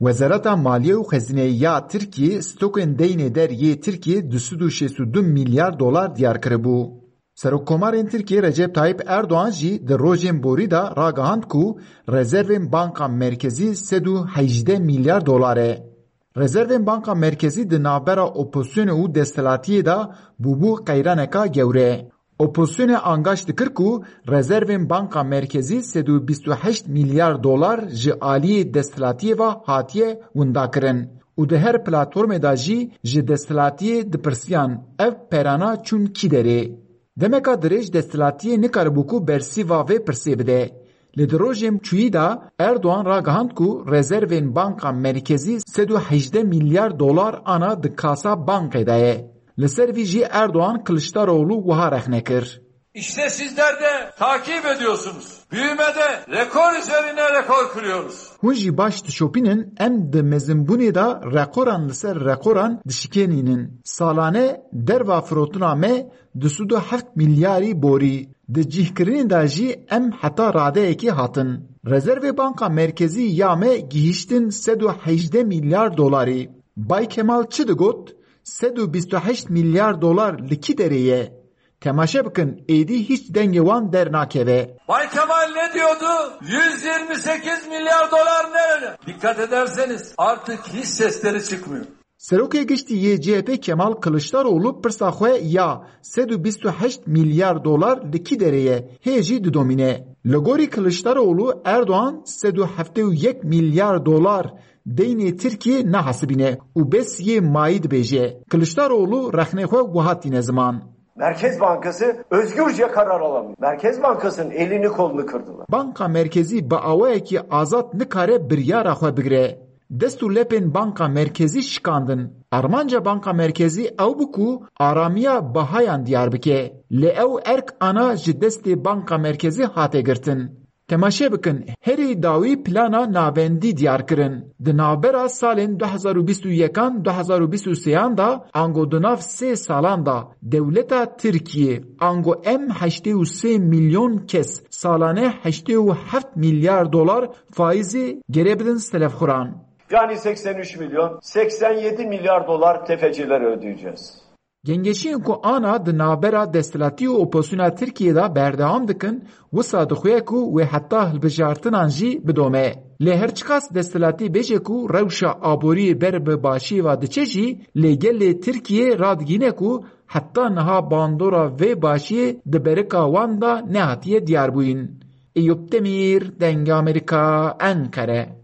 Wezareta Maliye û Xezineya Tirkiye stokên deynê deriyê Tirkiye 262 milyar dolar diyar kiribû. Serokkomarên Tirkiye Recep Tayyip Erdoğan jî di rojên borî da ragihand ku rezervên Banka Merkezî 118 milyar dolar e. Rezervên Banka Merkezî di navbera opozisyonê û desthilatiyê da bûbû qeyraneka gewre. Opozisyonê angaş dikir ku rezervên Banka Merkezî 128 milyar dolar ji aliyê desthilatiyê ve hatiye windakirin û di her platformê da jî ji desthilatiyê dipirsiyan ev perana çûn kî derê. Demeka dirêj desthilatiyê nikaribû ku bersiva vê pirsê bide. Li di rojên çûyî da Erdoğan ragihand ku rezervên Banka Merkezî 118 milyar dolar ana di kasa bankê de ye. Li ser vî jî Erdoğan Kılıçdaroğlu wiha rexne kir. İşte sizler de takip ediyorsunuz. Büyümede rekor üzerine rekor kırıyoruz. Hûn jî baş dişopînin em di mezinbûnê da rekoran li ser rekoran dişikênînin. Salane derva firotuna me 207 milyarî borî. Di cihkirinê da jî em heta radeyekî hatin. Rezervê Banka Merkezî ya me gihîştin 118 milyar dolarî. Bay Kemal çi digot? 128 milyar dolar li kî derê ye? Temaşe bikin, êdî hiç dengê wan dernakeve. Bay Kemal ne diyordu? 128 milyar dolar nerede? Dikkat ederseniz artık hiç sesleri çıkmıyor. Serokê giştî yê CHP Kemal Kılıçdaroğlu pirsa xwe ya 128 milyar dolar li kî derê ye hê jî didomîne. Li gorî Kılıçdaroğlu Erdoğan 171 milyar dolar deynê Tirkiye nehesibîne û bes yê mayî dibêje. Kılıçdaroğlu rexnê xwe wiha tîne ziman. Merkez Bankası özgürce karar alamıyor. Merkez Bankası'nın elini kolunu kırdılar. Banka Merkezî bi awayekî azad nikare biryara xwe bigire. Dest û lepên Banka Merkezî şikandin. Armanca Banka Merkezî ew bû ku aramiya bihayan diyar bike. Lê ew erk ana ji destê Banka Merkezî hate girtin. Temaşe bikin, herî dawî plana navendî diyar kirin. Di navbera salên 2021-2023 da ango di nav 3 salan da dewleta Tirkiye ango em 83 milyon kes salane 87 milyar dolar faizî gerebidin selefxuran. Yani 83 milyon, 87 milyar dolar tefecilere ödeyeceğiz. Gengeşiyên ku ana di navbera desthilatî û opozisyona Tirkiyeyê berdewam dikin, wisa dixuye ku wê heta hilbijartinan jî bidome. Lê her çi kas desthilatî bêje ku rewşa aboriyê ber bi başî ve diçe jî lê gelê Tirkiye radigîne ku heta niha bandora vê başiyê di berika wan da nehatiye diyar bûyîn. Eyüp Demir, Deng Amerika, Ankara.